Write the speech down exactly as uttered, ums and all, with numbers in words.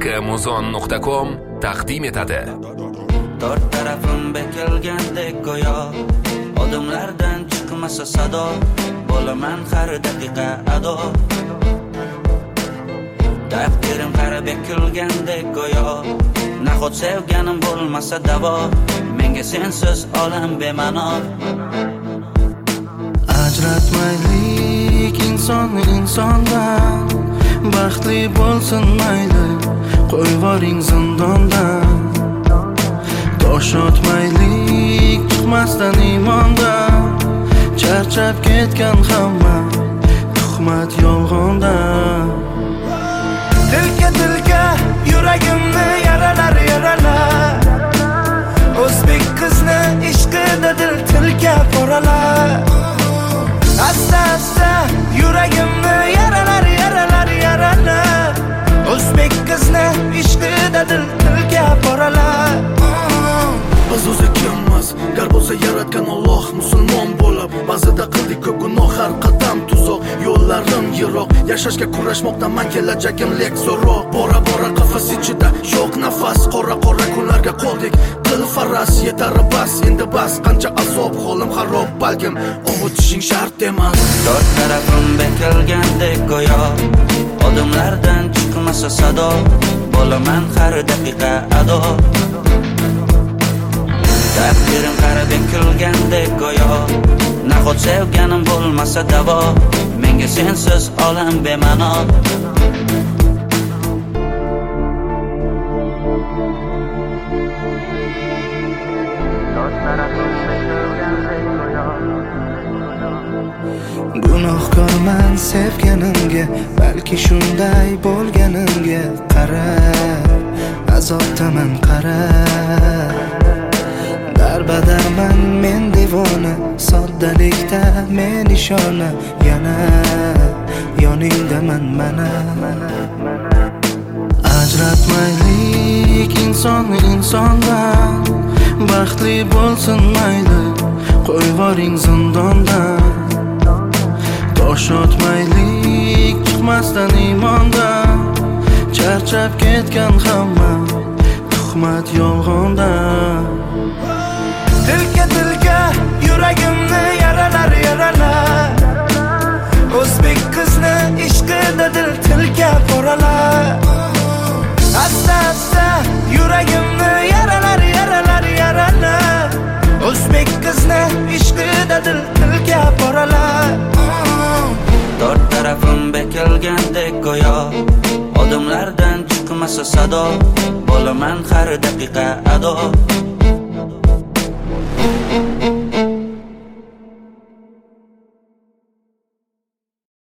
muzon nuqta com taqdim etadi. Dört tarafim bekilgandek go'yo, odamlardan chiqmasa sado, bo'laman har daqiqa ado. Taqdirim qara bekilgandek go'yo, nahot sevganim bo'lmasa davo, menga sensiz olam bema'no. Ajratmaylik insonni insondan, baxtli bo'lsin mayli, qo'yvoring zindondan. Tosh otmaylik chiqmasdan iymondan, charchab ketgan hamma tuhmat yolg'ondan. Dilga dilga yuragimni yaralar yaralar, o'zbek qizni ishqida dil tilga boralar. Asta asta yuragimni yaralar yaralar yaralar, o'zbek qizni ishqida dil tilga boralar. Biz o'zi kimmiz? Gar bo'lsa yaratgan Alloh, musulmon bo'lib ba'zida qildik ko'p gunoh, har qadam tuzoq, yo'llarim yiroq, yashashga kurashmoqdaman, kelajagim lek zo'roq. Bora bora qafas ichida yo'q nafas, qora qora kunlarga qoldik, qil faras, yetar bas, endi bas, qancha azob, holim xarob, balkim ovutishing shart emas. Dört tarafim bekilgandek go'yo, odamlardan chiqmasa sado, bo'laman har daqiqa ado. Taqdirim qara bekilgandek go'yo, nahot sevganim bo'lmasa davo, menga sensiz olam bema'no. Gunohkorman sevganimga, balki shunday bo'lganimga qara, azobdaman qara. Darbadarman men devona, soddalikda men ishona, yana yoningdaman mana. Ajratmaylik insonni insondan, baxtli bo'lsin mayli, qo'yvoring zindondan. Tosh otmaylik chiqmasdan iymondan, charchab ketgan hamma tuhmat yolg'ondan. Dilga dilga yuragimni yaralar yaralar, o'zbek qizni ishqida dil tilga boralar. Asta asta yuragimni yaralar yaralar yaralar, o'zbek qizni ishqida dil tilga boralar. Dört tarafim bekilgandek go'yo, odamlardan chiqmasa sado, bo'laman har daqiqa ado.